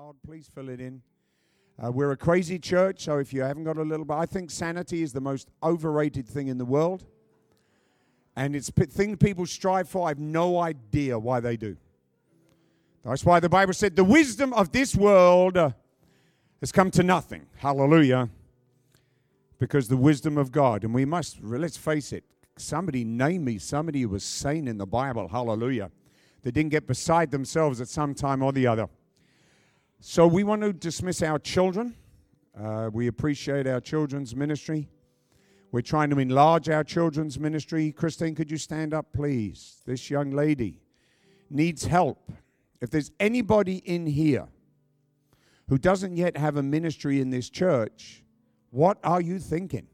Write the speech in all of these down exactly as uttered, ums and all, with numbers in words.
card, please fill it in. Uh, we're a crazy church, so if you haven't got a little bit, I think sanity is the most overrated thing in the world. And it's a thing people strive for. I have no idea why they do. That's why the Bible said the wisdom of this world uh, has come to nothing. Hallelujah. Because the wisdom of God, and we must, let's face it, somebody name me somebody who was sane in the Bible. Hallelujah. They didn't get beside themselves at some time or the other. So we want to dismiss our children. Uh, we appreciate our children's ministry. We're trying to enlarge our children's ministry. Christine, could you stand up, please? This young lady needs help. If there's anybody in here who doesn't yet have a ministry in this church, what are you thinking?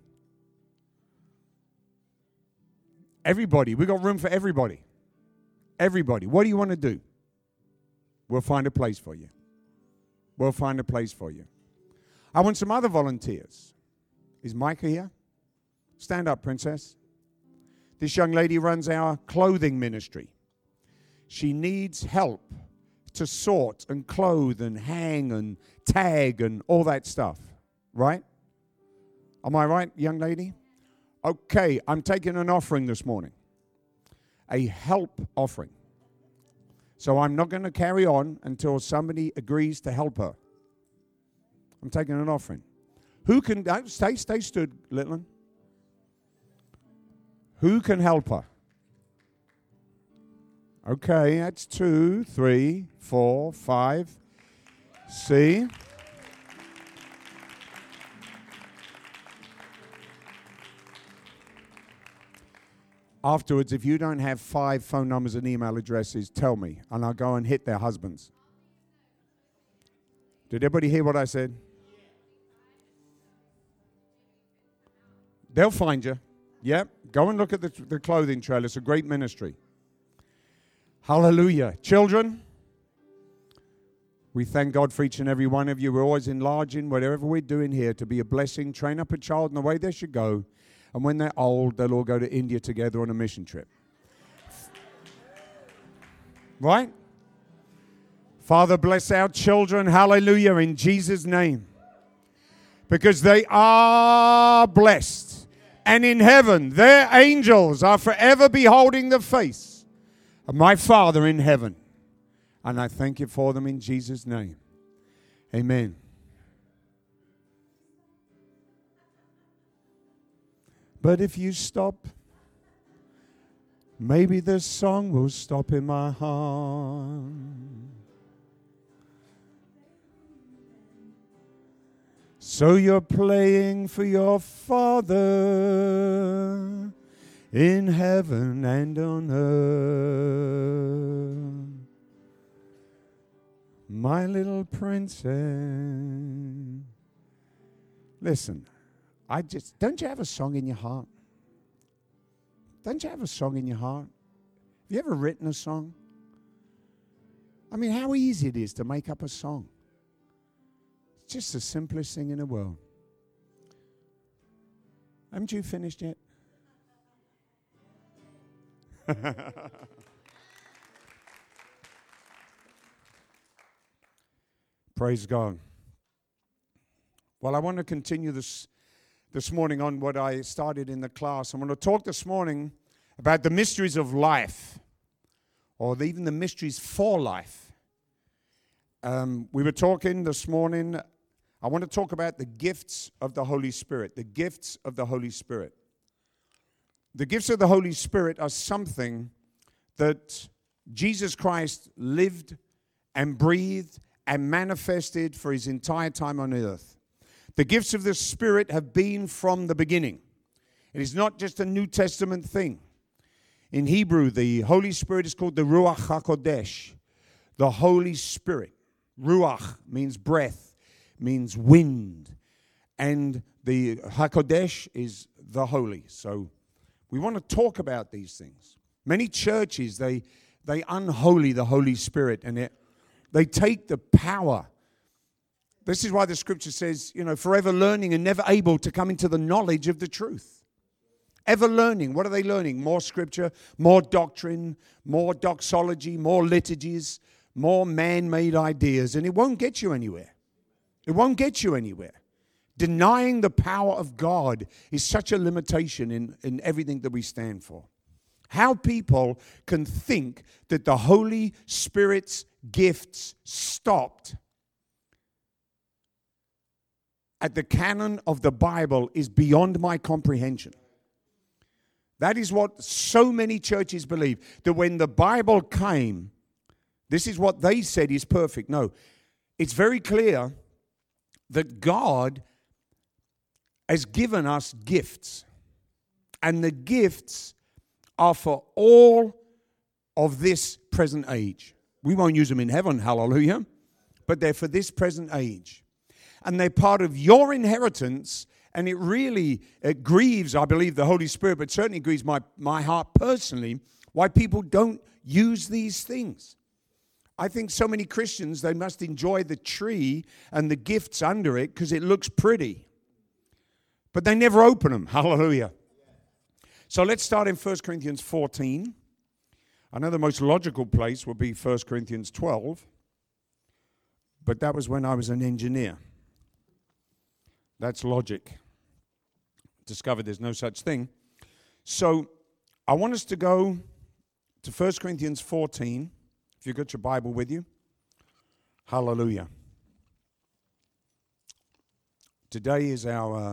Everybody. We've got room for everybody. Everybody. What do you want to do? We'll find a place for you. We'll find a place for you. I want some other volunteers. Is Micah here? Stand up, princess. This young lady runs our clothing ministry. She needs help to sort and clothe and hang and tag and all that stuff. Right? Am I right, young lady? Okay, I'm taking an offering this morning. A help offering. So I'm not going to carry on until somebody agrees to help her. I'm taking an offering. Who can, uh, stay, stay stood, Littland. Who can help her? Okay, that's two, three, four, five. See? Afterwards, if you don't have five phone numbers and email addresses, tell me, and I'll go and hit their husbands. Did everybody hear what I said? They'll find you. Yep. Go and look at the, the clothing trailer. It's a great ministry. Hallelujah. Children, we thank God for each and every one of you. We're always enlarging whatever we're doing here to be a blessing. Train up a child in the way they should go. And when they're old, they'll all go to India together on a mission trip. Right? Father, bless our children. Hallelujah. In Jesus' name. Because they are blessed. And in heaven, their angels are forever beholding the face of my Father in heaven. And I thank you for them in Jesus' name. Amen. But if you stop, maybe this song will stop in my heart. So you're playing for your Father in heaven and on earth. My little princess. Listen. I just, don't you have a song in your heart? Don't you have a song in your heart? Have you ever written a song? I mean, how easy it is to make up a song. It's just the simplest thing in the world. Haven't you finished yet? Praise God. Well, I want to continue this This morning on what I started in the class. I'm going to talk this morning about the mysteries of life, or the, even the mysteries for life. Um, we were talking this morning, I want to talk about the gifts of the Holy Spirit, the gifts of the Holy Spirit. The gifts of the Holy Spirit are something that Jesus Christ lived and breathed and manifested for his entire time on earth. The gifts of the Spirit have been from the beginning. It is not just a New Testament thing. In Hebrew, the Holy Spirit is called the Ruach HaKodesh, the Holy Spirit. Ruach means breath, means wind. And the HaKodesh is the Holy. So we want to talk about these things. Many churches, they, they unholy the Holy Spirit, and it, they take the power. This is why the scripture says, you know, forever learning and never able to come into the knowledge of the truth. Ever learning. What are they learning? More scripture, more doctrine, more doxology, more liturgies, more man-made ideas, and it won't get you anywhere. It won't get you anywhere. Denying the power of God is such a limitation in, in everything that we stand for. How people can think that the Holy Spirit's gifts stopped at the canon of the Bible is beyond my comprehension. That is what so many churches believe, that when the Bible came, this is what they said is perfect. No, it's very clear that God has given us gifts, and the gifts are for all of this present age. We won't use them in heaven, hallelujah, but they're for this present age. And they're part of your inheritance, and it really it grieves, I believe, the Holy Spirit, but certainly grieves my, my heart personally, why people don't use these things. I think so many Christians, they must enjoy the tree and the gifts under it because it looks pretty. But they never open them. Hallelujah. So let's start in First Corinthians fourteen. I know the most logical place would be First Corinthians twelve. But that was when I was an engineer. That's logic. Discovered there's no such thing. So I want us to go to First Corinthians fourteen. If you've got your Bible with you. Hallelujah. Today is our... Uh,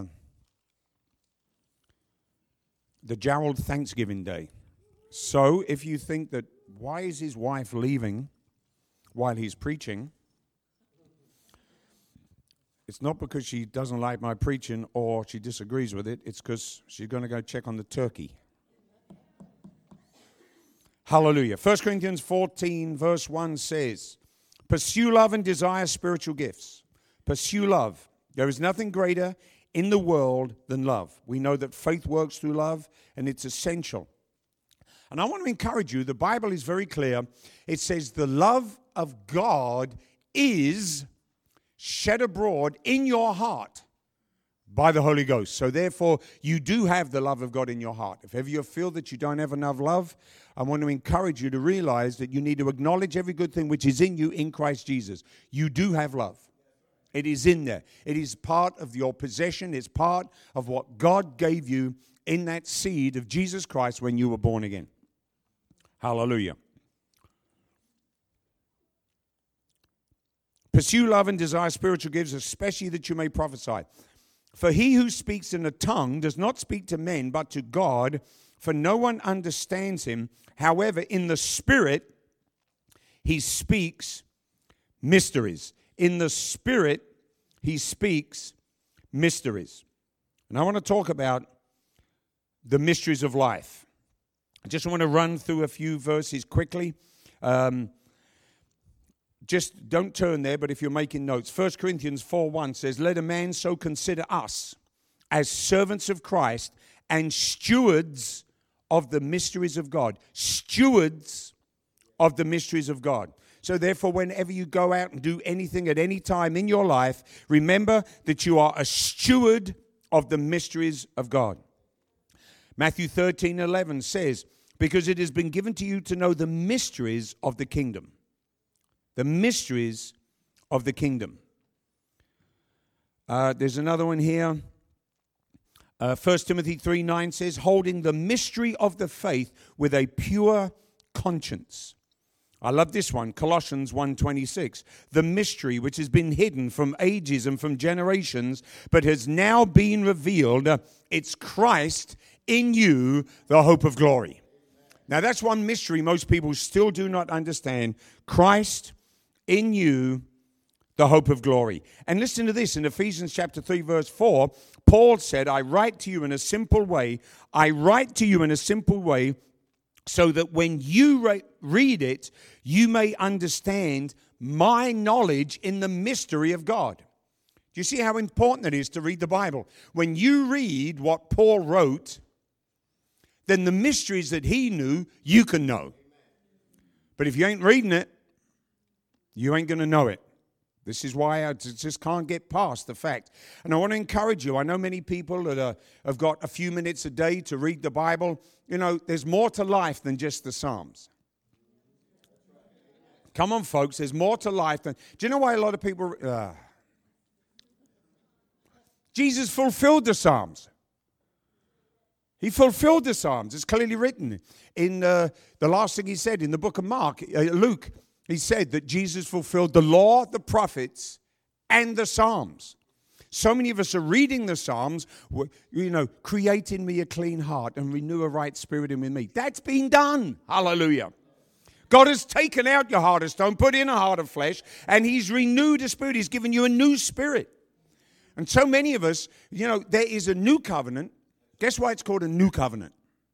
the Gerald Thanksgiving Day. So if you think that, why is his wife leaving while he's preaching? It's not because she doesn't like my preaching or she disagrees with it. It's because she's going to go check on the turkey. Hallelujah. First Corinthians fourteen verse one says, pursue love and desire spiritual gifts. Pursue love. There is nothing greater in the world than love. We know that faith works through love, and it's essential. And I want to encourage you, the Bible is very clear. It says the love of God is shed abroad in your heart by the Holy Ghost. So therefore, you do have the love of God in your heart. If ever you feel that you don't have enough love, I want to encourage you to realize that you need to acknowledge every good thing which is in you in Christ Jesus. You do have love. It is in there. It is part of your possession. It's part of what God gave you in that seed of Jesus Christ when you were born again. Hallelujah. Pursue love and desire spiritual gifts, especially that you may prophesy. For he who speaks in a tongue does not speak to men, but to God, for no one understands him. However, in the Spirit, he speaks mysteries. In the Spirit, he speaks mysteries. And I want to talk about the mysteries of life. I just want to run through a few verses quickly. Um, just don't turn there, but if you're making notes. First Corinthians four one says, let a man so consider us as servants of Christ and stewards of the mysteries of God. Stewards of the mysteries of God. So therefore, whenever you go out and do anything at any time in your life, remember that you are a steward of the mysteries of God. Matthew thirteen eleven says, because it has been given to you to know the mysteries of the kingdom. The mysteries of the kingdom. Uh, there's another one here. Uh, First Timothy three nine says, holding the mystery of the faith with a pure conscience. I love this one, Colossians one twenty-six. The mystery which has been hidden from ages and from generations, but has now been revealed. It's Christ in you, the hope of glory. Now that's one mystery most people still do not understand. Christ in you, the hope of glory. And listen to this, in Ephesians chapter three, verse four, Paul said, I write to you in a simple way. I write to you in a simple way so that when you re- read it, you may understand my knowledge in the mystery of God. Do you see how important it is to read the Bible? When you read what Paul wrote, then the mysteries that he knew, you can know. But if you ain't reading it, you ain't going to know it. This is why I just can't get past the fact. And I want to encourage you. I know many people that are, have got a few minutes a day to read the Bible. You know, there's more to life than just the Psalms. Come on, folks. There's more to life than... Do you know why a lot of people... Uh, Jesus fulfilled the Psalms. He fulfilled the Psalms. It's clearly written in uh, the last thing he said in the book of Mark, uh, Luke. He said that Jesus fulfilled the law, the prophets, and the Psalms. So many of us are reading the Psalms, you know, create in me a clean heart and renew a right spirit in me. That's been done. Hallelujah. God has taken out your heart of stone, put in a heart of flesh, and he's renewed a spirit. He's given you a new spirit. And so many of us, you know, there is a new covenant. Guess why it's called a new covenant?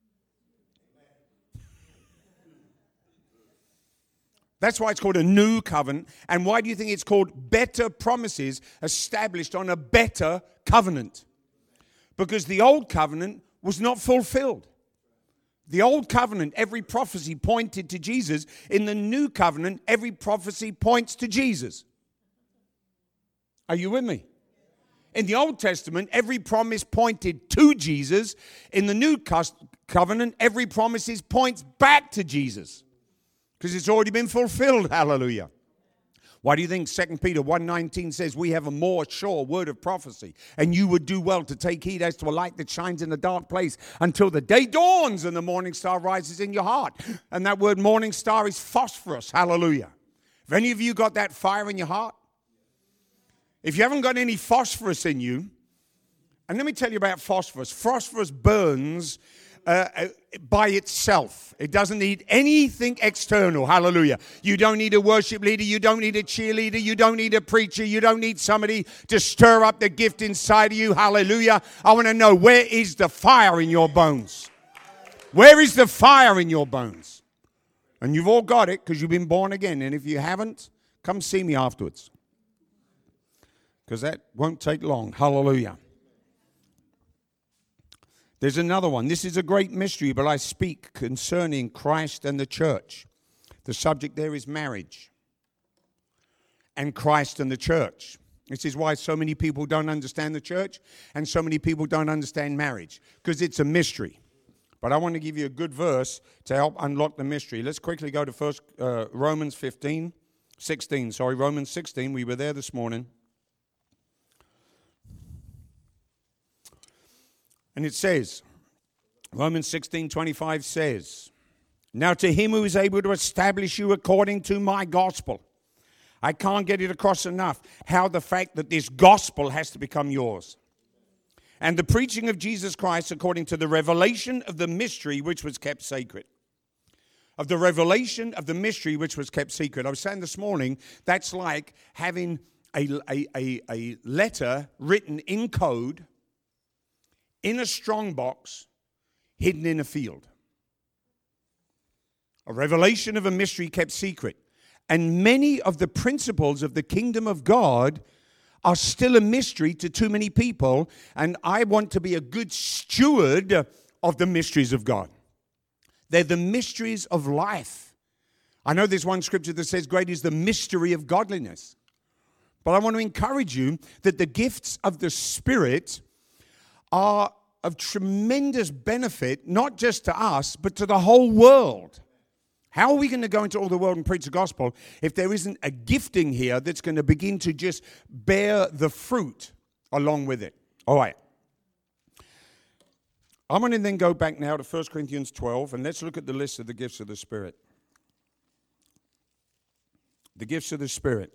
That's why it's called a new covenant. And why do you think it's called better promises established on a better covenant? Because the old covenant was not fulfilled. The old covenant, every prophecy pointed to Jesus. In the new covenant, every prophecy points to Jesus. Are you with me? In the Old Testament, every promise pointed to Jesus. In the New Covenant, every promise points back to Jesus. Because it's already been fulfilled. Hallelujah. Why do you think Second Peter one nineteen says we have a more sure word of prophecy? And you would do well to take heed as to a light that shines in a dark place until the day dawns and the morning star rises in your heart. And that word morning star is phosphorus. Hallelujah. Have any of you got that fire in your heart? If you haven't got any phosphorus in you, and let me tell you about phosphorus. Phosphorus burns uh, by itself. It doesn't need anything external. Hallelujah. You don't need a worship leader. You don't need a cheerleader. You don't need a preacher. You don't need somebody to stir up the gift inside of you. Hallelujah. I want to know, where is the fire in your bones? Where is the fire in your bones? And you've all got it because you've been born again. And if you haven't, come see me afterwards. Because that won't take long. Hallelujah. There's another one. This is a great mystery, but I speak concerning Christ and the church. The subject there is marriage. And Christ and the church. This is why so many people don't understand the church and so many people don't understand marriage. Because it's a mystery. But I want to give you a good verse to help unlock the mystery. Let's quickly go to first uh, Romans fifteen, sixteen. Sorry, Romans sixteen. We were there this morning. And it says, Romans sixteen twenty-five says, now to him who is able to establish you according to my gospel. I can't get it across enough how the fact that this gospel has to become yours. And the preaching of Jesus Christ according to the revelation of the mystery which was kept sacred. Of the revelation of the mystery which was kept secret. I was saying this morning, that's like having a, a, a, a letter written in code in a strong box, hidden in a field. A revelation of a mystery kept secret. And many of the principles of the kingdom of God are still a mystery to too many people. And I want to be a good steward of the mysteries of God. They're the mysteries of life. I know there's one scripture that says, great is the mystery of godliness. But I want to encourage you that the gifts of the Spirit are of tremendous benefit, not just to us, but to the whole world. How are we going to go into all the world and preach the gospel if there isn't a gifting here that's going to begin to just bear the fruit along with it? All right. I'm going to then go back now to First Corinthians twelve, and let's look at the list of the gifts of the Spirit. The gifts of the Spirit.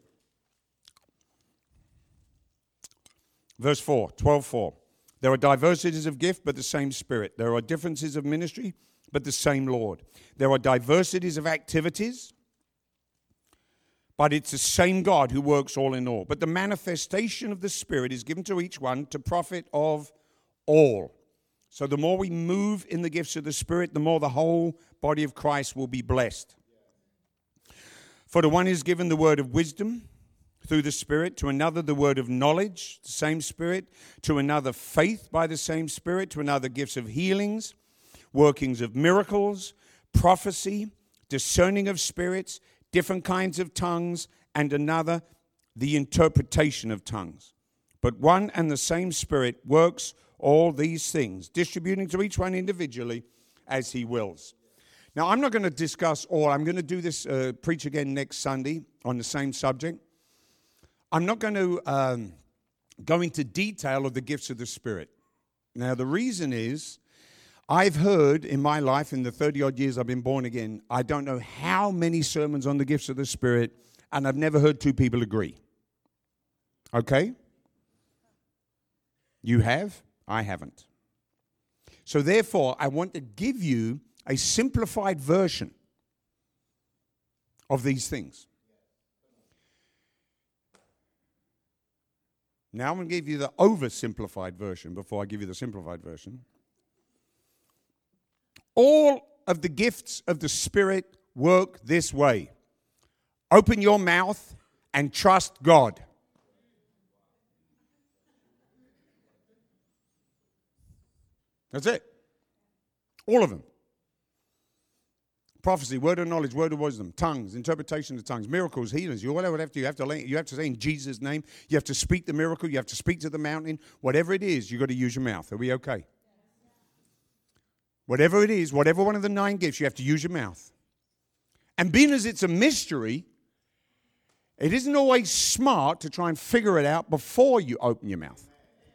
Verse four, twelve four. There are diversities of gift, but the same Spirit. There are differences of ministry, but the same Lord. There are diversities of activities, but it's the same God who works all in all. But the manifestation of the Spirit is given to each one to profit of all. So the more we move in the gifts of the Spirit, the more the whole body of Christ will be blessed. For the one is given the word of wisdom through the Spirit, to another the word of knowledge, the same Spirit, to another faith by the same Spirit, to another gifts of healings, workings of miracles, prophecy, discerning of spirits, different kinds of tongues, and another the interpretation of tongues. But one and the same Spirit works all these things, distributing to each one individually as he wills. Now, I'm not going to discuss all. I'm going to do this, uh, preach again next Sunday on the same subject. I'm not going to um, go into detail of the gifts of the Spirit. Now, the reason is, I've heard in my life, in the thirty-odd years I've been born again, I don't know how many sermons on the gifts of the Spirit, and I've never heard two people agree. Okay? You have? I haven't. So therefore, I want to give you a simplified version of these things. Now I'm going to give you the oversimplified version before I give you the simplified version. All of the gifts of the Spirit work this way. Open your mouth and trust God. That's it. All of them. Prophecy, word of knowledge, word of wisdom, tongues, interpretation of tongues, miracles, healings. You whatever have to, you have to you have to say in Jesus' name. You have to speak the miracle. You have to speak to the mountain. Whatever it is, you got to use your mouth. Are we okay? Whatever it is, whatever one of the nine gifts, you have to use your mouth. And being as it's a mystery, it isn't always smart to try and figure it out before you open your mouth.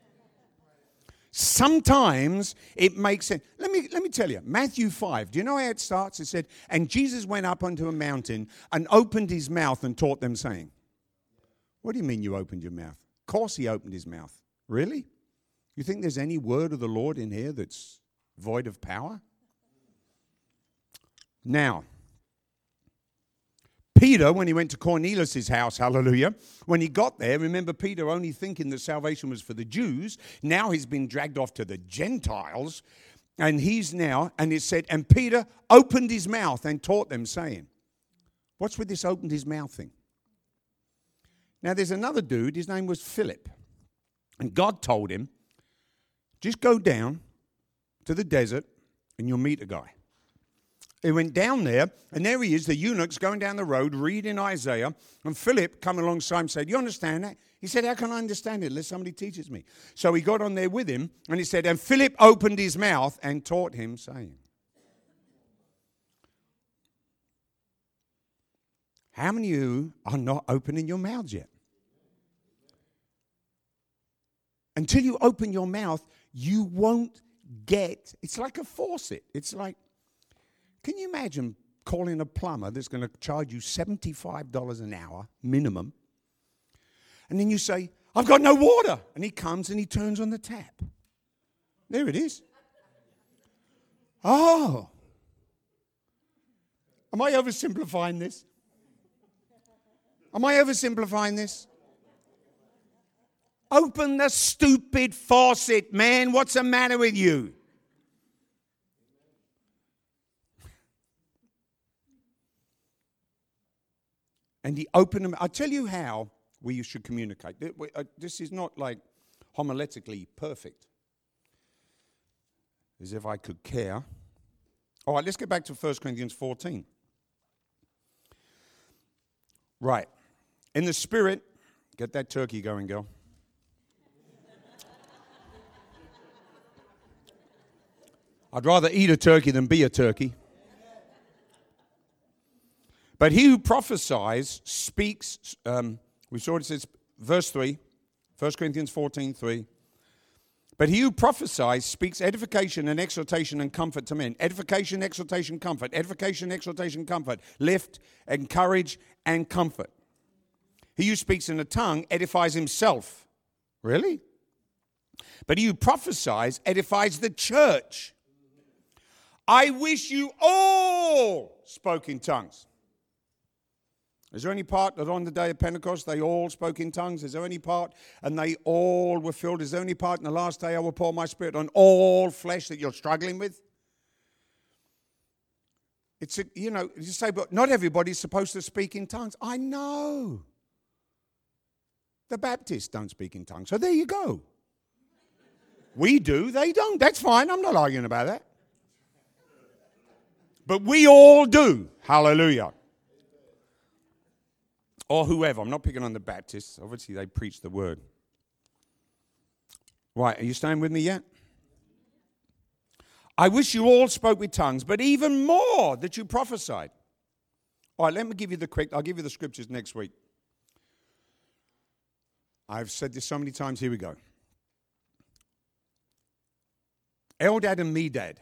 Sometimes it makes sense. Let me, let me tell you, Matthew five, do you know how it starts? It said, and Jesus went up onto a mountain and opened his mouth and taught them, saying, what do you mean you opened your mouth? Of course he opened his mouth. Really? You think there's any word of the Lord in here that's void of power? Now, Peter, when he went to Cornelius' house, hallelujah, when he got there, remember Peter only thinking that salvation was for the Jews. Now he's been dragged off to the Gentiles, and he's now, and it said, and Peter opened his mouth and taught them, saying, what's with this opened his mouth thing? Now there's another dude, his name was Philip, and God told him, just go down to the desert and you'll meet a guy. He went down there, and there he is, the eunuch's going down the road, reading Isaiah, and Philip coming alongside him said, you understand that? He said, how can I understand it unless somebody teaches me? So he got on there with him, and he said, and Philip opened his mouth and taught him, saying. How many of you are not opening your mouths yet? Until you open your mouth, you won't get, it's like a faucet. It's like, can you imagine calling a plumber that's going to charge you seventy-five dollars an hour minimum, and then you say, I've got no water, and he comes and he turns on the tap. There it is. Oh. Am I oversimplifying this? Am I oversimplifying this? Open the stupid faucet, man. What's the matter with you? And he opened them. I'll tell you how we should communicate. This is not like homiletically perfect. As if I could care. All right, let's get back to First Corinthians fourteen. Right. In the Spirit, get that turkey going, girl. I'd rather eat a turkey than be a turkey. But he who prophesies speaks, um, we saw it says, verse three, First Corinthians fourteen, three. But he who prophesies speaks edification and exhortation and comfort to men. Edification, exhortation, comfort. Edification, exhortation, comfort. Lift, encourage, and comfort. He who speaks in a tongue edifies himself. Really? But he who prophesies edifies the church. I wish you all spoke in tongues. Is there any part that on the day of Pentecost they all spoke in tongues? Is there any part and they all were filled? Is there any part in the last day I will pour my Spirit on all flesh that you're struggling with? It's, a, you know, you say, but not everybody's supposed to speak in tongues. I know. The Baptists don't speak in tongues. So there you go. We do, they don't. That's fine. I'm not arguing about that. But we all do. Hallelujah. Or whoever. I'm not picking on the Baptists. Obviously, they preach the word. Right, are you staying with me yet? I wish you all spoke with tongues, but even more that you prophesied. All right, let me give you the quick, I'll give you the scriptures next week. I've said this so many times, here we go. Eldad and Medad.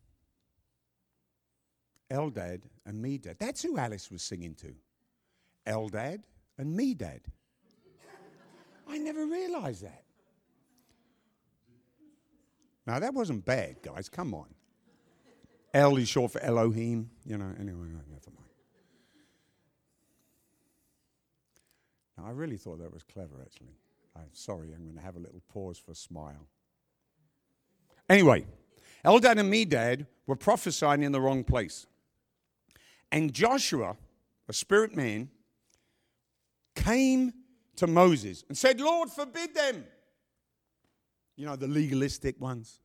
Eldad and Medad. That's who Alice was singing to. Eldad and Medad. I never realized that. Now, that wasn't bad, guys. Come on. El is short for Elohim. You know, anyway, no, never mind. Now, I really thought that was clever, actually. I'm sorry, I'm going to have a little pause for a smile. Anyway, Eldad and Medad were prophesying in the wrong place. And Joshua, a spirit man, came to Moses and said, Lord, forbid them. You know, the legalistic ones.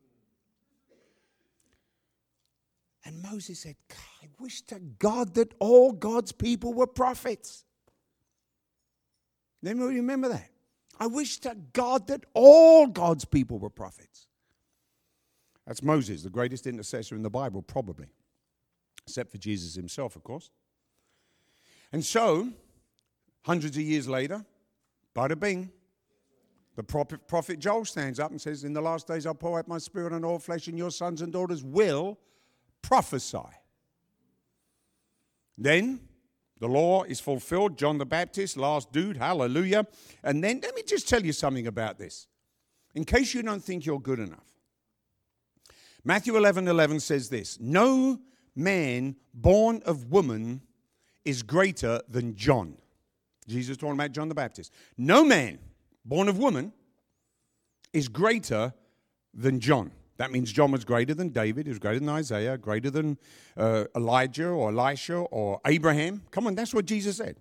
And Moses said, I wish to God that all God's people were prophets. Then we remember that. I wish to God that all God's people were prophets. That's Moses, the greatest intercessor in the Bible, probably. Except for Jesus himself, of course. And so, hundreds of years later, bada bing, the prophet, prophet Joel stands up and says, in the last days I'll pour out my spirit on all flesh, and your sons and daughters will prophesy. Then the law is fulfilled. John the Baptist, last dude, hallelujah. And then let me just tell you something about this, in case you don't think you're good enough. Matthew eleven eleven says this, no man born of woman is greater than John. Jesus talking about John the Baptist. No man born of woman is greater than John. That means John was greater than David, he was greater than Isaiah, greater than uh, Elijah or Elisha or Abraham. Come on, that's what Jesus said.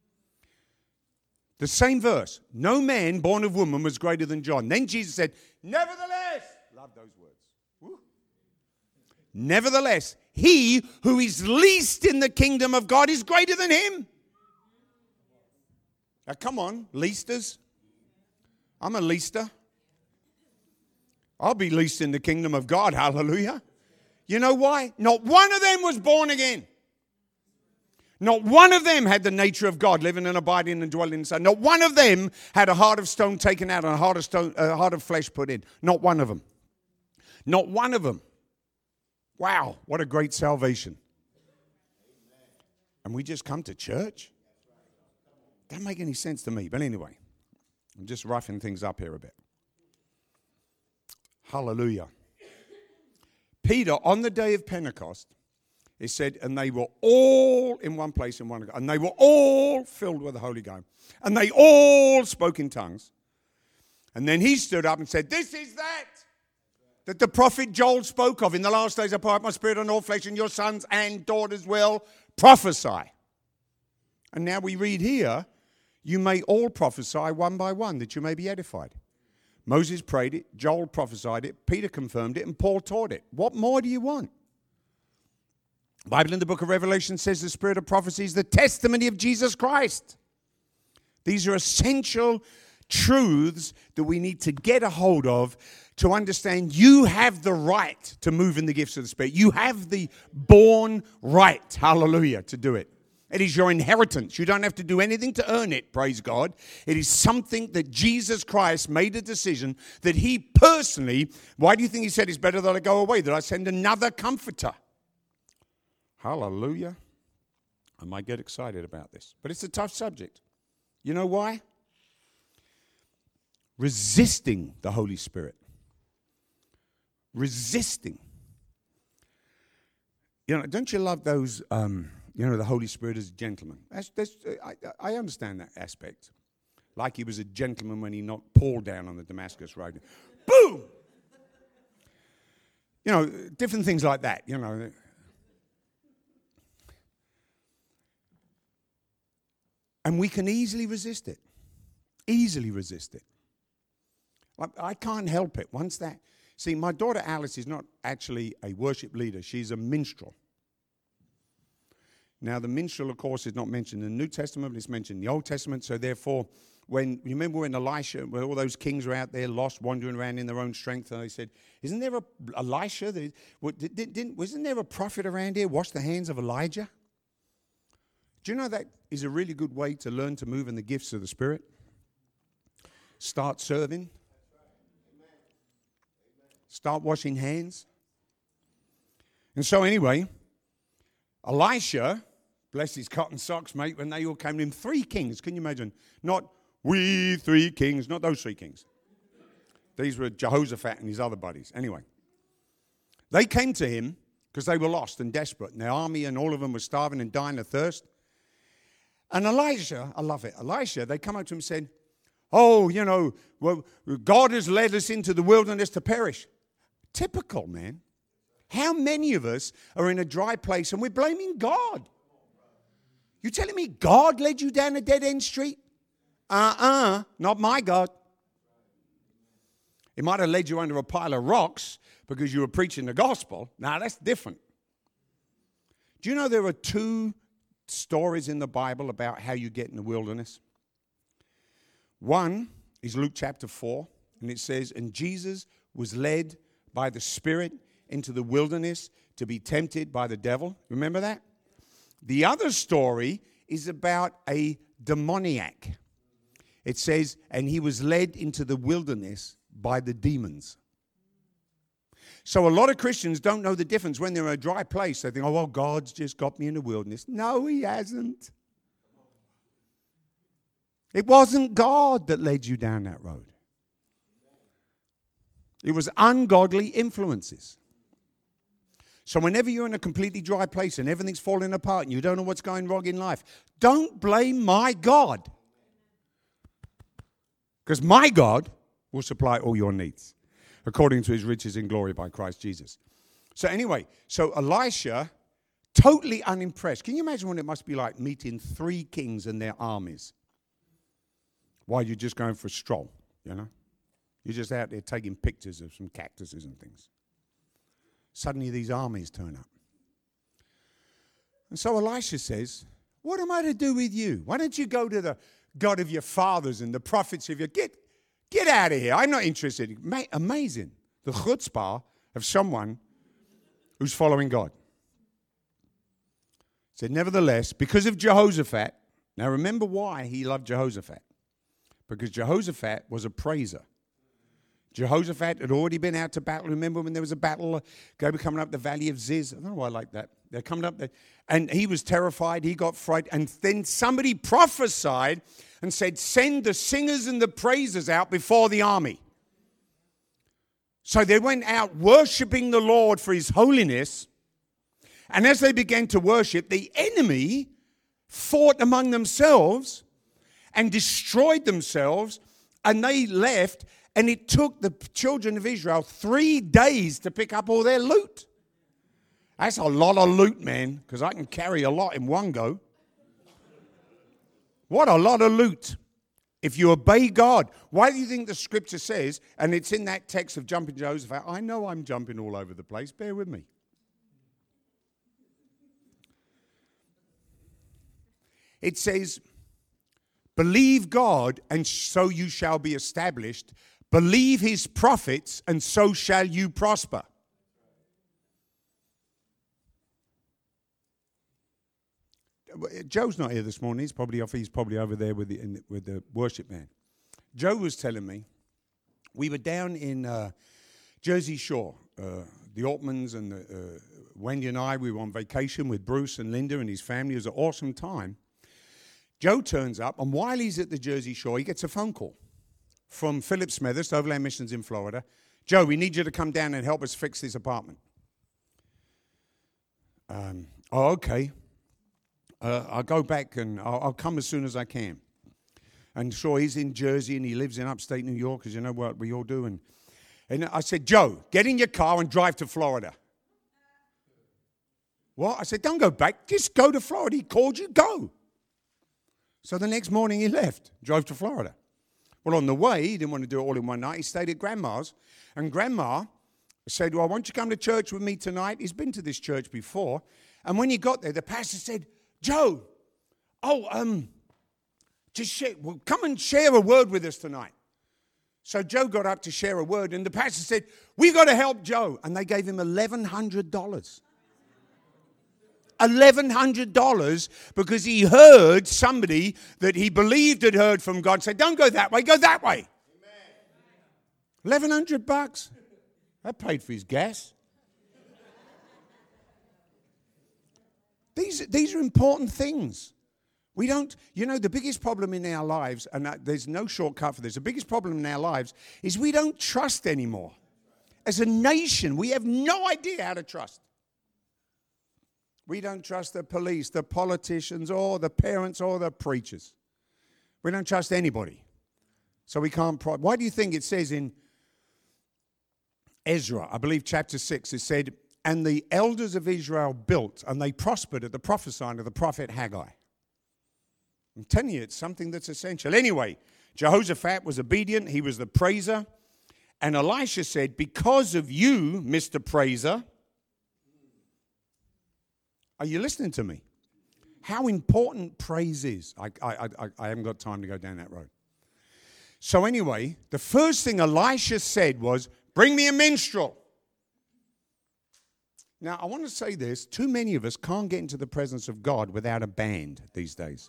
The same verse. No man born of woman was greater than John. Then Jesus said, nevertheless, love those words. Woo. Nevertheless, he who is least in the kingdom of God is greater than him. Now come on, leasters. I'm a leaster. I'll be least in the kingdom of God, hallelujah. You know why? Not one of them was born again. Not one of them had the nature of God, living and abiding and dwelling inside. Not one of them had a heart of stone taken out and a heart of stone, a heart of flesh put in. Not one of them. Not one of them. Wow, what a great salvation. And we just come to church? Doesn't make any sense to me. But anyway, I'm just roughing things up here a bit. Hallelujah. Peter, on the day of Pentecost, it said, and they were all in one place in one, and they were all filled with the Holy Ghost, and they all spoke in tongues. And then he stood up and said, this is that that the prophet Joel spoke of. In the last days I pour out my spirit on all flesh, and your sons and daughters will prophesy. And now we read here, you may all prophesy one by one, that you may be edified. Moses prayed it, Joel prophesied it, Peter confirmed it, and Paul taught it. What more do you want? The Bible in the book of Revelation says the spirit of prophecy is the testimony of Jesus Christ. These are essential truths that we need to get a hold of to understand you have the right to move in the gifts of the Spirit. You have the born right, hallelujah, to do it. It is your inheritance. You don't have to do anything to earn it, praise God. It is something that Jesus Christ made a decision that he personally, why do you think he said it's better that I go away, that I send another comforter? Hallelujah. I might get excited about this, but it's a tough subject. You know why? Resisting the Holy Spirit. Resisting. You know, don't you love those... Um, You know, the Holy Spirit is a gentleman. That's, that's, I, I understand that aspect. Like he was a gentleman when he knocked Paul down on the Damascus Road. Boom! You know, different things like that, you know. And we can easily resist it. Easily resist it. I, I can't help it. Once that... See, my daughter Alice is not actually a worship leader. She's a minstrel. Now, the minstrel, of course, is not mentioned in the New Testament, but it's mentioned in the Old Testament. So, therefore, when, you remember when Elisha, when all those kings were out there lost, wandering around in their own strength, and they said, isn't there a Elisha? That, what, didn't, didn't, wasn't there a prophet around here wash the hands of Elijah? Do you know that is a really good way to learn to move in the gifts of the Spirit? Start serving. Start washing hands. And so anyway, Elisha, bless his cotton socks, mate, when they all came to him, three kings, can you imagine? Not we three kings, not those three kings. These were Jehoshaphat and his other buddies. Anyway, they came to him because they were lost and desperate, and their army and all of them were starving and dying of thirst. And Elijah, I love it, Elisha, they come up to him and said, oh, you know, well, God has led us into the wilderness to perish. Typical, man. How many of us are in a dry place and we're blaming God? You telling me God led you down a dead-end street? Uh-uh, not my God. He might have led you under a pile of rocks because you were preaching the gospel. Now, that's different. Do you know there are two stories in the Bible about how you get in the wilderness? One is Luke chapter four, and it says, and Jesus was led by the Spirit into the wilderness to be tempted by the devil. Remember that? The other story is about a demoniac. It says, and he was led into the wilderness by the demons. So a lot of Christians don't know the difference. When they're in a dry place, they think, oh, well, God's just got me in the wilderness. No, he hasn't. It wasn't God that led you down that road. It was ungodly influences. So whenever you're in a completely dry place and everything's falling apart and you don't know what's going wrong in life, don't blame my God. Because my God will supply all your needs according to his riches in glory by Christ Jesus. So anyway, so Elisha, totally unimpressed. Can you imagine what it must be like meeting three kings and their armies while you're just going for a stroll, you know? You're just out there taking pictures of some cactuses and things. Suddenly these armies turn up. And so Elisha says, what am I to do with you? Why don't you go to the God of your fathers and the prophets of your... Get, get out of here. I'm not interested. Amazing. The chutzpah of someone who's following God. He said, nevertheless, because of Jehoshaphat... Now remember why he loved Jehoshaphat. Because Jehoshaphat was a praiser. Jehoshaphat had already been out to battle. Remember when there was a battle, uh, they were coming up the valley of Ziz. I don't know why I like that. They're coming up there. And he was terrified. He got frightened. And then somebody prophesied and said, send the singers and the praisers out before the army. So they went out worshiping the Lord for his holiness. And as they began to worship, the enemy fought among themselves and destroyed themselves. And they left. And it took the children of Israel three days to pick up all their loot. That's a lot of loot, man, because I can carry a lot in one go. What a lot of loot. If you obey God. Why do you think the scripture says, and it's in that text of jumping Jehoshaphat, I know I'm jumping all over the place, bear with me. It says, believe God and so you shall be established. Believe his prophets, and so shall you prosper. Joe's not here this morning. He's probably off. He's probably over there with the in, with the worship man. Joe was telling me we were down in uh, Jersey Shore. Uh, the Altmans and the, uh, Wendy and I. We were on vacation with Bruce and Linda and his family. It was an awesome time. Joe turns up, and while he's at the Jersey Shore, he gets a phone call from Philip Smethurst, Overland Missions in Florida. Joe, we need you to come down and help us fix this apartment. Um, oh, okay. Uh, I'll go back and I'll, I'll come as soon as I can. And sure, he's in Jersey and he lives in upstate New York, because you know what we all do. And, and I said, Joe, get in your car and drive to Florida. What? I said, don't go back. Just go to Florida. He called you, go. So the next morning he left, drove to Florida. Well, on the way, he didn't want to do it all in one night. He stayed at Grandma's. And Grandma said, well, why don't you come to church with me tonight? He's been to this church before. And when he got there, the pastor said, Joe, oh, um, Just share, well, come and share a word with us tonight. So Joe got up to share a word, and the pastor said, we've got to help Joe. And they gave him eleven hundred dollars. eleven hundred dollars because he heard somebody that he believed had heard from God say, don't go that way, go that way. eleven hundred bucks. That paid for his gas. These, these are important things. We don't, you know, the biggest problem in our lives, and there's no shortcut for this, the biggest problem in our lives is we don't trust anymore. As a nation, we have no idea how to trust. We don't trust the police, the politicians, or the parents, or the preachers. We don't trust anybody. So we can't, pro- why do you think it says in Ezra, I believe chapter six, it said, and the elders of Israel built, and they prospered at the prophesying of the prophet Haggai. I'm telling you, it's something that's essential. Anyway, Jehoshaphat was obedient. He was the praiser. And Elisha said, because of you, Mister Praiser, are you listening to me? How important praise is. I, I, I, I haven't got time to go down that road. So anyway, the first thing Elisha said was, bring me a minstrel. Now, I want to say this. Too many of us can't get into the presence of God without a band these days.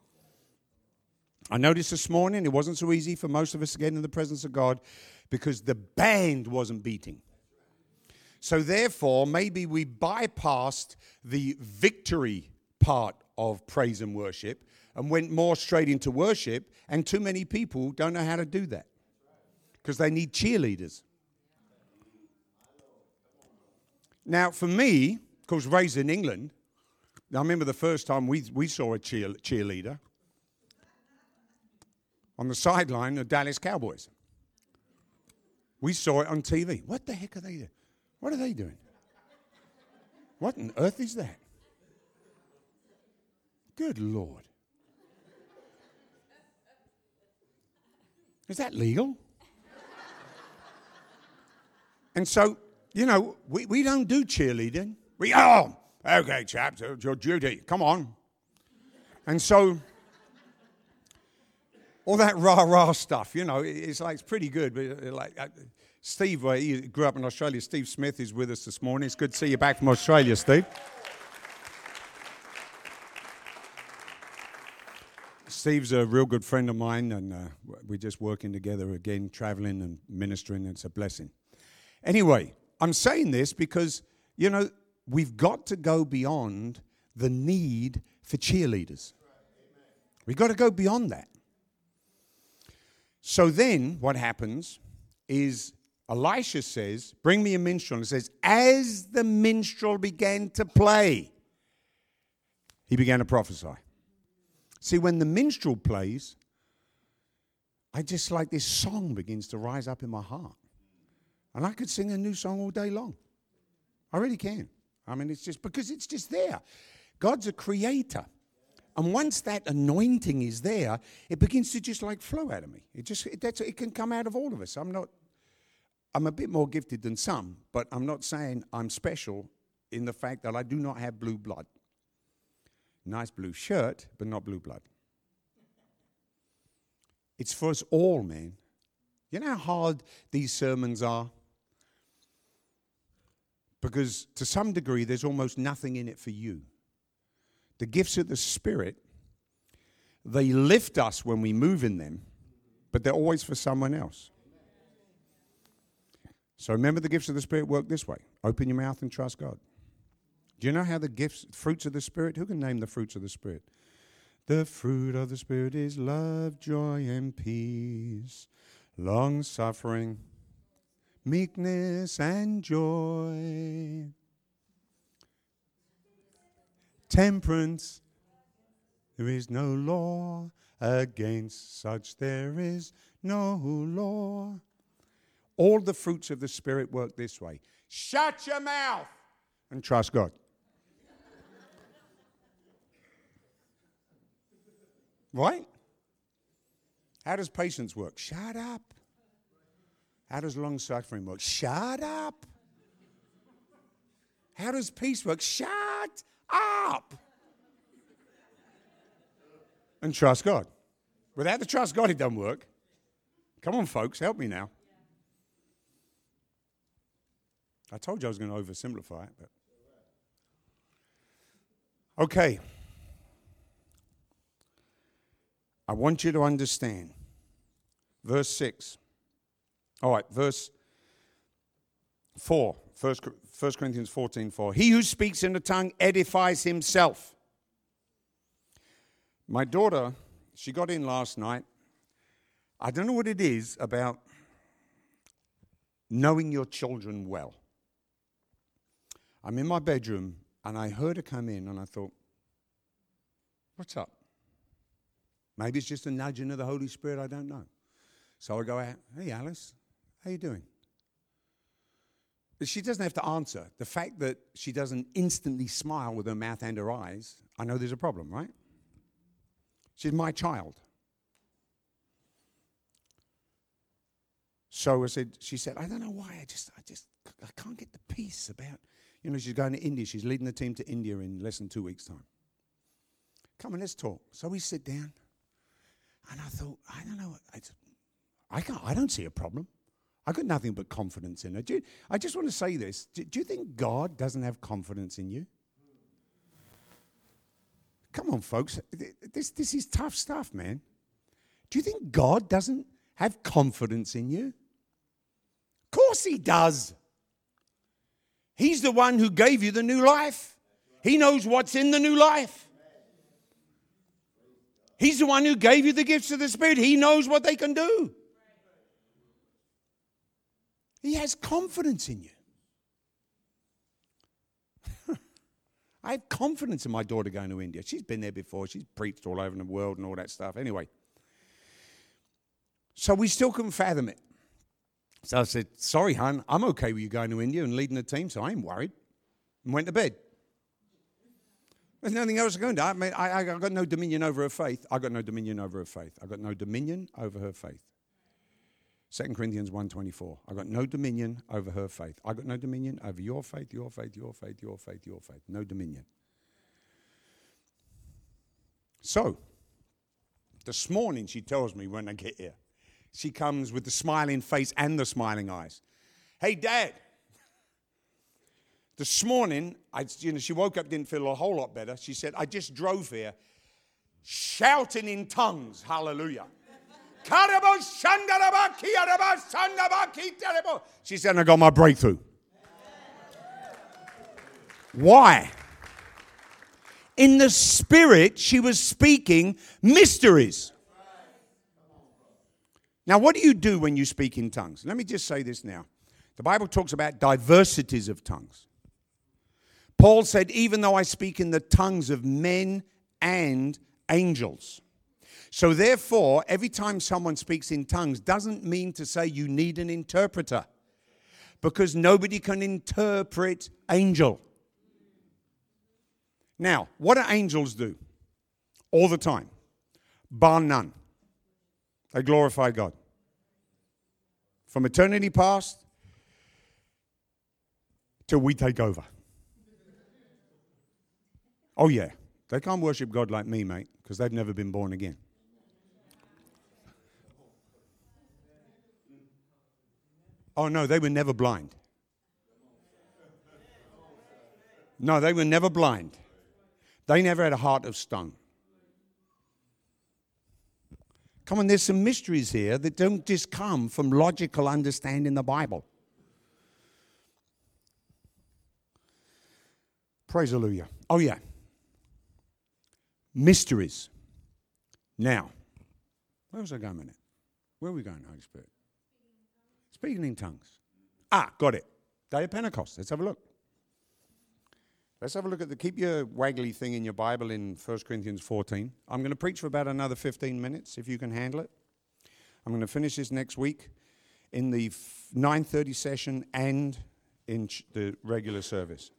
I noticed this morning it wasn't so easy for most of us to get into the presence of God because the band wasn't beating. So therefore, maybe we bypassed the victory part of praise and worship and went more straight into worship, and too many people don't know how to do that because they need cheerleaders. Now, for me, of course, raised in England, I remember the first time we, we saw a cheer, cheerleader on the sideline of Dallas Cowboys. We saw it on T V. What the heck are they doing? What are they doing? What on earth is that? Good Lord. Is that legal? And so, you know, we, we don't do cheerleading. We, oh, okay, chaps, it's your duty. Come on. And so, all that rah-rah stuff, you know, it's like, it's pretty good. But like uh, Steve, uh, he grew up in Australia. Steve Smith is with us this morning. It's good to see you back from Australia, Steve. Steve's a real good friend of mine, and uh, we're just working together again, traveling and ministering. It's a blessing. Anyway, I'm saying this because, you know, we've got to go beyond the need for cheerleaders. We've got to go beyond that. So then what happens is Elisha says, bring me a minstrel. And it says, as the minstrel began to play, he began to prophesy. See, when the minstrel plays, I just like this song begins to rise up in my heart. And I could sing a new song all day long. I really can. I mean, it's just because it's just there. God's a creator. And once that anointing is there, it begins to just like flow out of me. It just it, that's, it can come out of all of us. I'm not, I'm a bit more gifted than some, but I'm not saying I'm special in the fact that I do not have blue blood. Nice blue shirt, but not blue blood. It's for us all, man. You know how hard these sermons are? Because to some degree, there's almost nothing in it for you. The gifts of the Spirit, they lift us when we move in them, but they're always for someone else. So remember, the gifts of the Spirit work this way. Open your mouth and trust God. Do you know how the gifts, fruits of the Spirit, who can name the fruits of the Spirit? The fruit of the Spirit is love, joy, and peace, long-suffering, meekness, and joy. Temperance, there is no law. Against such there is no law. All the fruits of the Spirit work this way. Shut your mouth and trust God. Right? How does patience work? Shut up. How does long-suffering work? Shut up. How does peace work? Shut up. And trust God. Without the trust God, it doesn't work. Come on, folks, help me now. I told you I was going to oversimplify it. But okay. I want you to understand. Verse six. All right, verse four. First Corinthians fourteen four. He who speaks in a tongue edifies himself. My daughter, she got in last night. I don't know what it is about knowing your children well. I'm in my bedroom, and I heard her come in, and I thought, what's up? Maybe it's just a nudging of the Holy Spirit, I don't know. So I go out, hey, Alice, how you doing? She doesn't have to answer. The fact that she doesn't instantly smile with her mouth and her eyes, I know there's a problem, right? She's my child. So I said, she said, I don't know why, I just, I just, I can't get the peace about, you know, she's going to India. She's leading the team to India in less than two weeks' time. Come on, let's talk. So we sit down, and I thought, I don't know, I, I can't, I don't see a problem. I got nothing but confidence in her. Do you, I just want to say this. Do, do you think God doesn't have confidence in you? Come on, folks. This, this is tough stuff, man. Do you think God doesn't have confidence in you? Of course he does. He's the one who gave you the new life. He knows what's in the new life. He's the one who gave you the gifts of the Spirit. He knows what they can do. He has confidence in you. I have confidence in my daughter going to India. She's been there before. She's preached all over the world and all that stuff. Anyway. So we still couldn't fathom it. So I said, sorry, hon, I'm okay with you going to India and leading the team, so I ain't worried. And went to bed. There's nothing else I can do. I mean, I, I got no dominion over her faith. I got no dominion over her faith. I got no dominion over her faith. Second Corinthians one twenty-four. I got no dominion over her faith. I got no dominion over your faith, your faith, your faith, your faith, your faith. No dominion. So, this morning she tells me when I get here, she comes with the smiling face and the smiling eyes. Hey, Dad. This morning, I, you know, she woke up, didn't feel a whole lot better. She said, I just drove here shouting in tongues. Hallelujah. She said, I got my breakthrough. Why? In the Spirit, she was speaking mysteries. Now, what do you do when you speak in tongues? Let me just say this now. The Bible talks about diversities of tongues. Paul said, even though I speak in the tongues of men and angels. So therefore, every time someone speaks in tongues doesn't mean to say you need an interpreter. Because nobody can interpret angel. Now, what do angels do? All the time. Bar none. They glorify God. From eternity past till we take over. Oh yeah, they can't worship God like me, mate, because they've never been born again. Oh no, they were never blind. No, they were never blind. They never had a heart of stone. Come on, there's some mysteries here that don't just come from logical understanding the Bible. Praise hallelujah. Oh yeah. Mysteries. Now, where was I going a minute? Where are we going, Holy Spirit? Speaking in tongues. Ah, got it. Day of Pentecost. Let's have a look. Let's have a look at the, keep your waggly thing in your Bible in First Corinthians fourteen. I'm going to preach for about another fifteen minutes, if you can handle it. I'm going to finish this next week in the nine thirty session and in the regular service.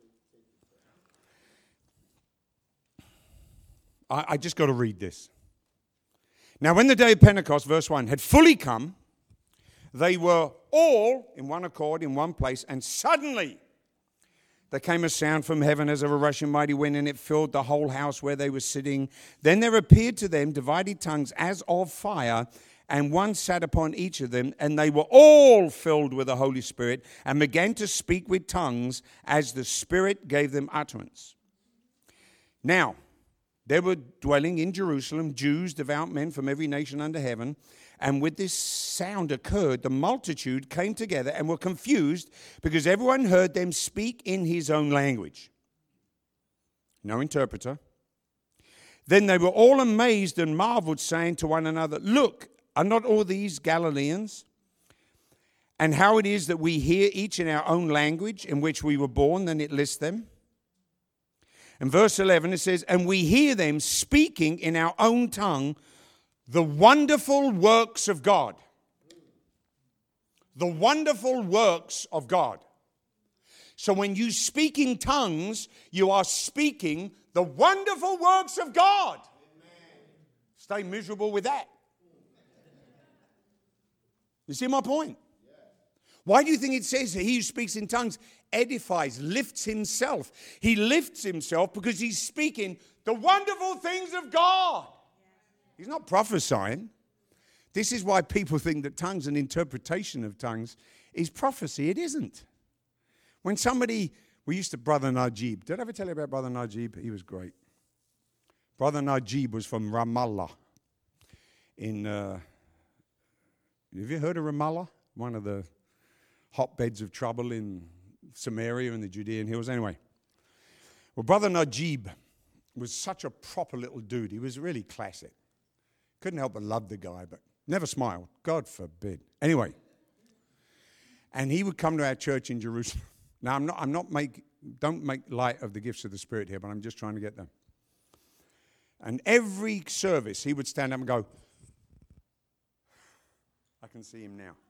I, I just got to read this. Now, when the day of Pentecost, verse one, had fully come, they were all in one accord, in one place, and suddenly there came a sound from heaven as of a rushing mighty wind, and it filled the whole house where they were sitting. Then there appeared to them divided tongues as of fire, and one sat upon each of them, and they were all filled with the Holy Spirit, and began to speak with tongues as the Spirit gave them utterance. Now, there were dwelling in Jerusalem Jews, devout men from every nation under heaven. And with this sound occurred, the multitude came together and were confused because everyone heard them speak in his own language. No interpreter. Then they were all amazed and marveled, saying to one another, "Look, are not all these Galileans? And how it is that we hear each in our own language in which we were born," then it lists them. In verse eleven it says, "And we hear them speaking in our own tongue the wonderful works of God." The wonderful works of God. So when you speak in tongues, you are speaking the wonderful works of God. Amen. Stay miserable with that. You see my point? Why do you think it says that he who speaks in tongues edifies, lifts himself? He lifts himself because he's speaking the wonderful things of God. He's not prophesying. This is why people think that tongues and interpretation of tongues is prophecy. It isn't. When somebody, we used to, Brother Najib. Did I ever tell you about Brother Najib? He was great. Brother Najib was from Ramallah. In, uh, have you heard of Ramallah? One of the hotbeds of trouble in Samaria and the Judean hills. Anyway, well, Brother Najib was such a proper little dude. He was really classic. Couldn't help but love the guy, but never smiled. God forbid. Anyway, and he would come to our church in Jerusalem. Now, I'm not, I'm not make, don't make light of the gifts of the Spirit here, but I'm just trying to get them. And every service, he would stand up and go, I can see him now.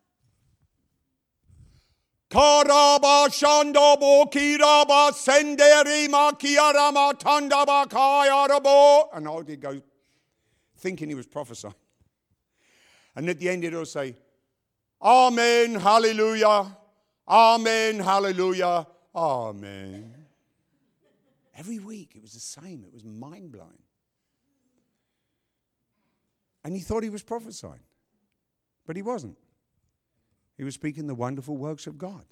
Karaba shandabo kiraba senderi makiarama tandaba kayarabo. And I would go, thinking he was prophesying. And at the end he'd all say, Amen, hallelujah, Amen, hallelujah, Amen. Every week it was the same. It was mind-blowing. And he thought he was prophesying. But he wasn't. He was speaking the wonderful works of God.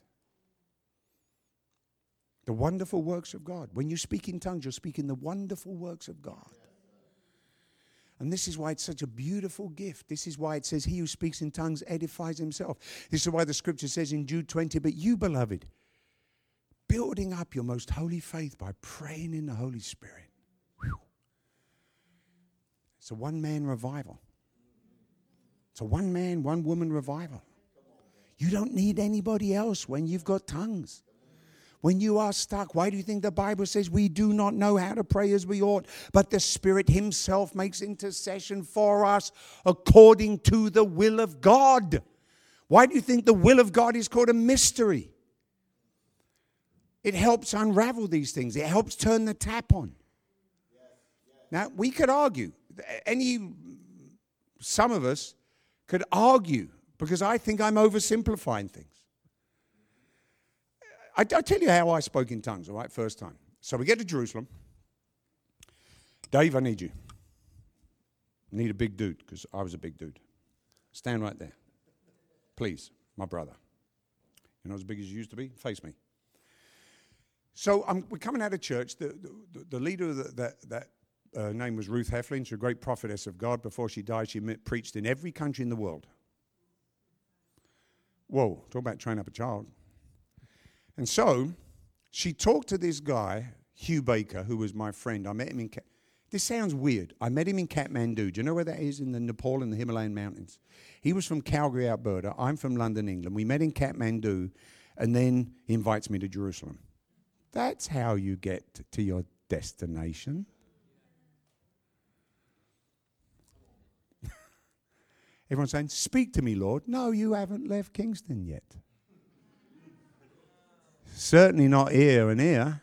The wonderful works of God. When you speak in tongues, you're speaking the wonderful works of God. And this is why it's such a beautiful gift. This is why it says, he who speaks in tongues edifies himself. This is why the scripture says in Jude twenty, but you, beloved, building up your most holy faith by praying in the Holy Spirit. Whew. It's a one-man revival. It's a one-man, one-woman revival. You don't need anybody else when you've got tongues. When you are stuck, why do you think the Bible says we do not know how to pray as we ought, but the Spirit himself makes intercession for us according to the will of God? Why do you think the will of God is called a mystery? It helps unravel these things. It helps turn the tap on. Now, we could argue. Any, some of us could argue because I think I'm oversimplifying things. I, I'll tell you how I spoke in tongues, all right, first time. So we get to Jerusalem. Dave, I need you. I need a big dude, because I was a big dude. Stand right there. Please, my brother. You're not as big as you used to be? Face me. So um, we're coming out of church. The, the, the leader of the, that, that uh, name was Ruth Heflin. She's a great prophetess of God. Before she died, she met, preached in every country in the world. Whoa, talk about train up a child. And so she talked to this guy, Hugh Baker, who was my friend. I met him in... Ka- this sounds weird. I met him in Kathmandu. Do you know where that is? In the Nepal, in the Himalayan mountains. He was from Calgary, Alberta. I'm from London, England. We met in Kathmandu, and then he invites me to Jerusalem. That's how you get to your destination. Everyone's saying, speak to me, Lord. No, you haven't left Kingston yet. Certainly not ear and ear.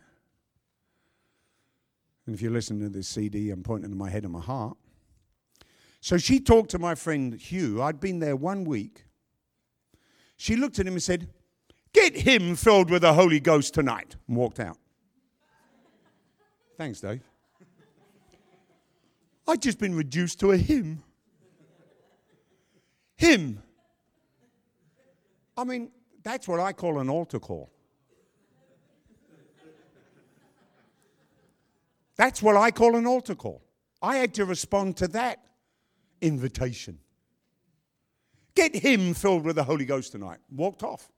And if you listen to this C D, I'm pointing to my head and my heart. So she talked to my friend Hugh. I'd been there one week. She looked at him and said, Get him filled with the Holy Ghost tonight. And walked out. Thanks, Dave. I've just been reduced to a hymn. Hymn. I mean, that's what I call an altar call. That's what I call an altar call. I had to respond to that invitation. Get him filled with the Holy Ghost tonight. Walked off.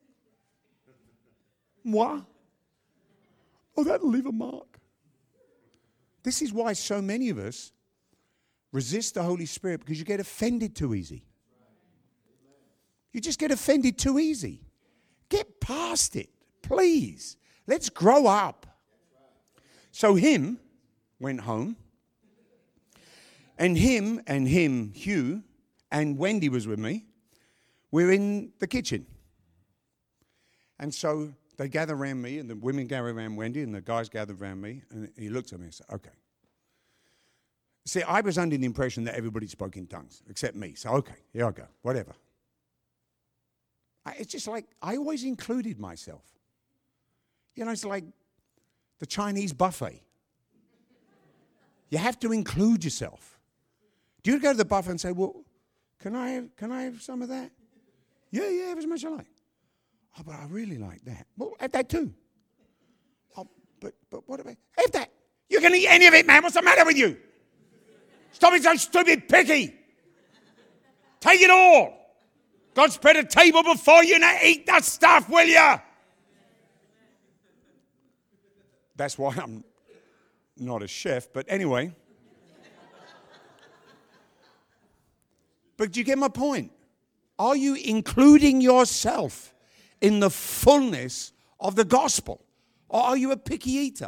Moi? Oh, that'll leave a mark. This is why so many of us resist the Holy Spirit, because you get offended too easy. You just get offended too easy. Get past it, please. Let's grow up. So him went home, and him and him, Hugh, and Wendy was with me. We're in the kitchen. And so they gather around me, and the women gather around Wendy, and the guys gather around me, and he looked at me and said, okay. See, I was under the impression that everybody spoke in tongues, except me. So, okay, here I go, whatever. I, it's just like, I always included myself. You know, it's like the Chinese buffet. You have to include yourself. Do you go to the buffet and say, well, can I have, can I have some of that? Yeah, yeah, have as much as I like. Oh, but I really like that. Well, have that too. Oh, but but what about, have that. You can eat any of it, man. What's the matter with you? Stop being so stupid picky. Take it all. God spread a table before you. Now eat that stuff, will you? That's why I'm not a chef, but anyway. But do you get my point? Are you including yourself in the fullness of the gospel? Or are you a picky eater?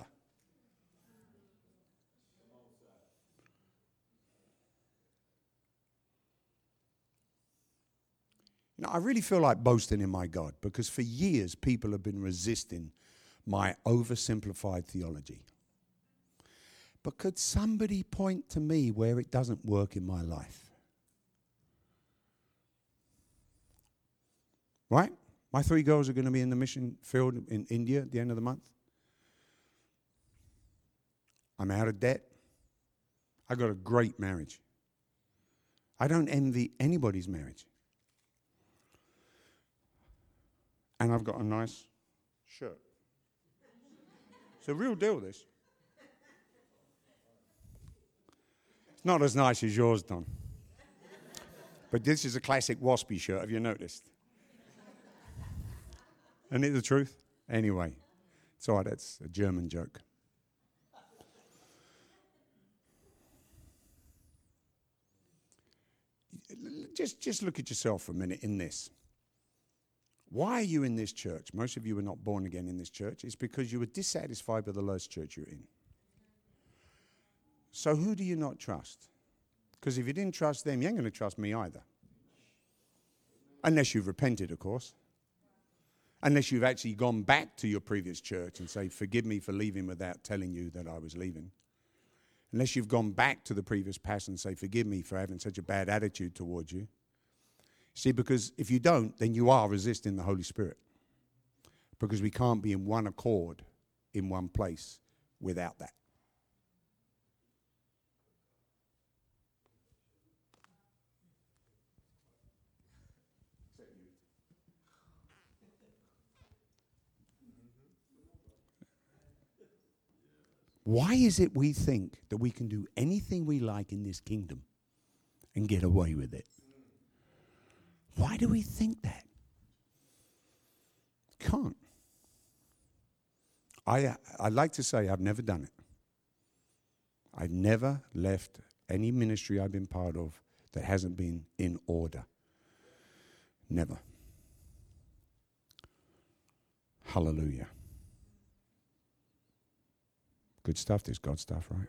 Now, I really feel like boasting in my God, because for years people have been resisting my oversimplified theology. But could somebody point to me where it doesn't work in my life? Right? My three girls are going to be in the mission field in India at the end of the month. I'm out of debt. I got a great marriage. I don't envy anybody's marriage. And I've got a nice shirt. It's a real deal, this. It's not as nice as yours, Don. But this is a classic Waspy shirt, have you noticed? Isn't it the truth? Anyway, it's all right, that's a German joke. Just, just look at yourself for a minute in this. Why are you in this church? Most of you were not born again in this church. It's because you were dissatisfied with the last church you're in. So who do you not trust? Because if you didn't trust them, you ain't going to trust me either. Unless you've repented, of course. Unless you've actually gone back to your previous church and say, forgive me for leaving without telling you that I was leaving. Unless you've gone back to the previous pastor and say, forgive me for having such a bad attitude towards you. See, because if you don't, then you are resisting the Holy Spirit. Because we can't be in one accord in one place without that. Why is it we think that we can do anything we like in this kingdom and get away with it? Why do we think that? Can't. I, I'd like to say I've never done it. I've never left any ministry I've been part of that hasn't been in order. Never. Hallelujah. Good stuff, this God stuff, right?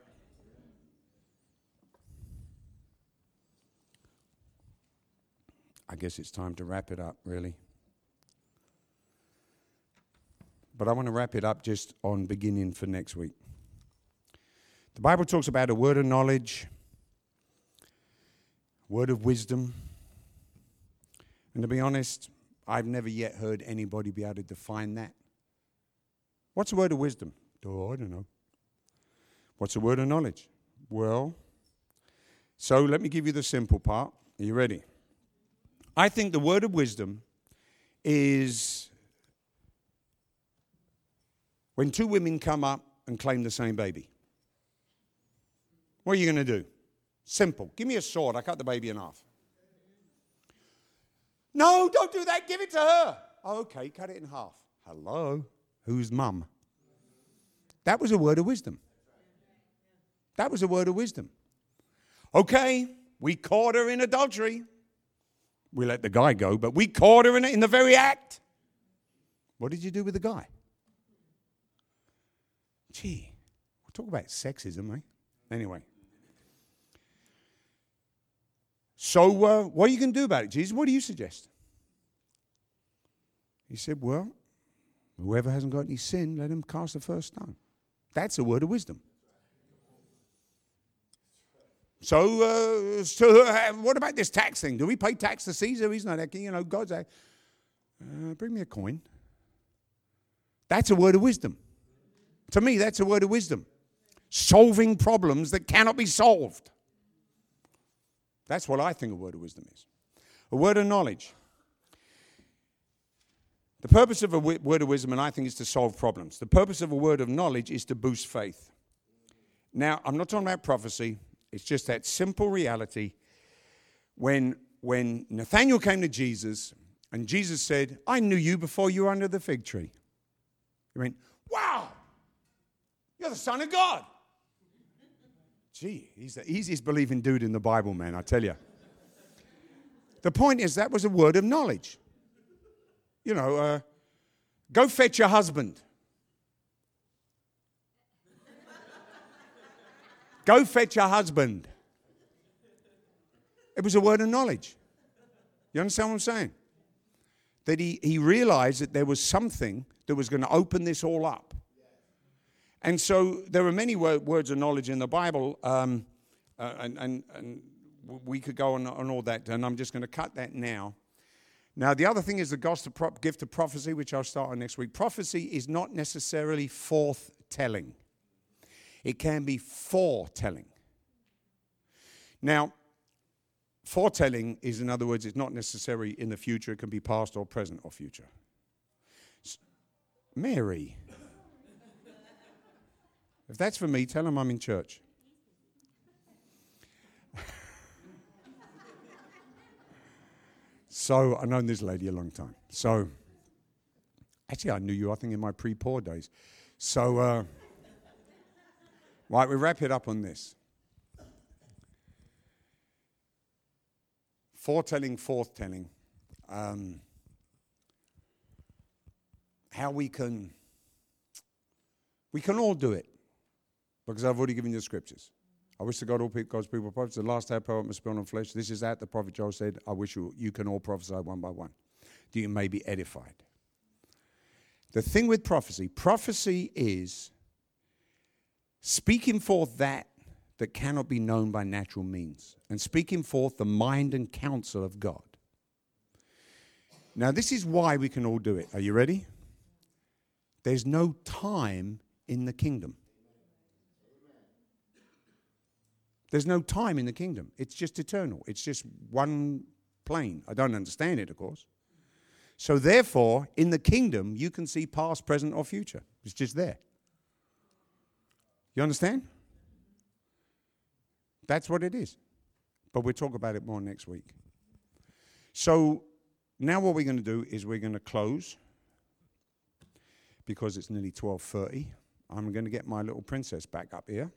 I guess it's time to wrap it up, really. But I want to wrap it up just on beginning for next week. The Bible talks about a word of knowledge, word of wisdom. And to be honest, I've never yet heard anybody be able to define that. What's a word of wisdom? Oh, I don't know. What's a word of knowledge? Well, so let me give you the simple part. Are you ready? I think the word of wisdom is when two women come up and claim the same baby. What are you going to do? Simple. Give me a sword. I cut the baby in half. No, don't do that. Give it to her. Oh, okay, cut it in half. Hello? Who's mum? That was a word of wisdom. That was a word of wisdom. Okay, we caught her in adultery. We let the guy go, but we caught her in it in the very act. What did you do with the guy? Gee, we'll talk about sexism, eh? Anyway. So uh, what are you going to do about it, Jesus? What do you suggest? He said, well, whoever hasn't got any sin, let him cast the first stone. That's a word of wisdom. So, uh, so uh, what about this tax thing? Do we pay tax to Caesar? He's not, you know, God's like, uh, bring me a coin. That's a word of wisdom. To me, that's a word of wisdom. Solving problems that cannot be solved. That's what I think a word of wisdom is. A word of knowledge. The purpose of a w- word of wisdom, and I think, is to solve problems. The purpose of a word of knowledge is to boost faith. Now, I'm not talking about prophecy. It's just that simple reality. When, when Nathanael came to Jesus, and Jesus said, I knew you before you were under the fig tree. He went, wow, you're the Son of God. Gee, he's the easiest believing dude in the Bible, man, I tell you. The point is, that was a word of knowledge. You know, uh, go fetch your husband. Go fetch your husband. It was a word of knowledge. You understand what I'm saying? That he, he realized that there was something that was going to open this all up. And so there are many word, words of knowledge in the Bible, um, uh, and, and, and we could go on, on all that, and I'm just going to cut that now. Now, the other thing is the gospel gift of prophecy, which I'll start on next week. Prophecy is not necessarily forth-telling. It can be foretelling. Now, foretelling is, in other words, it's not necessarily in the future. It can be past or present or future. Mary. If that's for me, tell him I'm in church. So, I've known this lady a long time. So, actually, I knew you, I think, in my pre-poor days. So, uh, right, we wrap it up on this. Foretelling, forthtelling. Um, how we can, we can all do it. Because I've already given you the scriptures. I wish to God all people, God's people prophets. The last day power must be on flesh. This is that the prophet Joel said, I wish you, you can all prophesy one by one, that you may be edified. The thing with prophecy, prophecy is speaking forth that that cannot be known by natural means, and speaking forth the mind and counsel of God. Now, this is why we can all do it. Are you ready? There's no time in the kingdom. There's no time in the kingdom. It's just eternal. It's just one plane. I don't understand it, of course. So therefore, in the kingdom, you can see past, present, or future. It's just there. You understand? That's what it is. But we'll talk about it more next week. So now what we're going to do is we're going to close because it's nearly twelve thirty. I'm going to get my little princess back up here.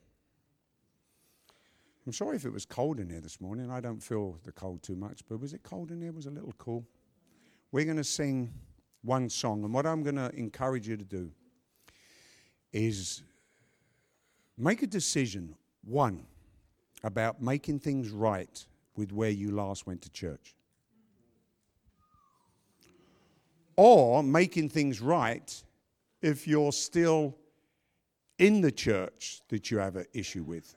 I'm sorry if it was cold in here this morning. I don't feel the cold too much, but was it cold in here? It was a little cool. We're going to sing one song, and what I'm going to encourage you to do is make a decision, one, about making things right with where you last went to church. Or making things right if you're still in the church that you have an issue with.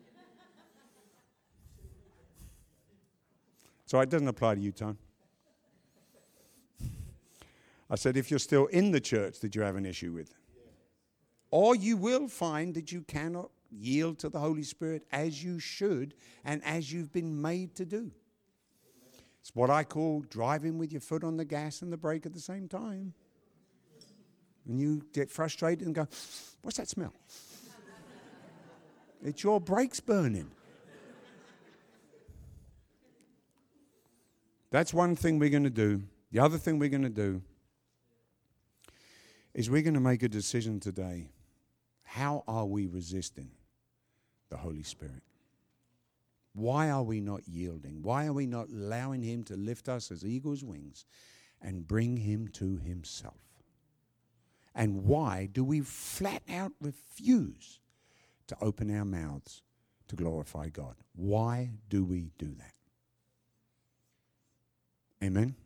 So it doesn't apply to you, Tom. I said, if you're still in the church that you have an issue with. Or you will find that you cannot yield to the Holy Spirit as you should and as you've been made to do. It's what I call driving with your foot on the gas and the brake at the same time. And you get frustrated and go, what's that smell? It's your brakes burning. That's one thing we're going to do. The other thing we're going to do is we're going to make a decision today. How are we resisting the Holy Spirit? Why are we not yielding? Why are we not allowing him to lift us as eagle's wings and bring him to himself? And why do we flat out refuse to open our mouths to glorify God? Why do we do that? Amen?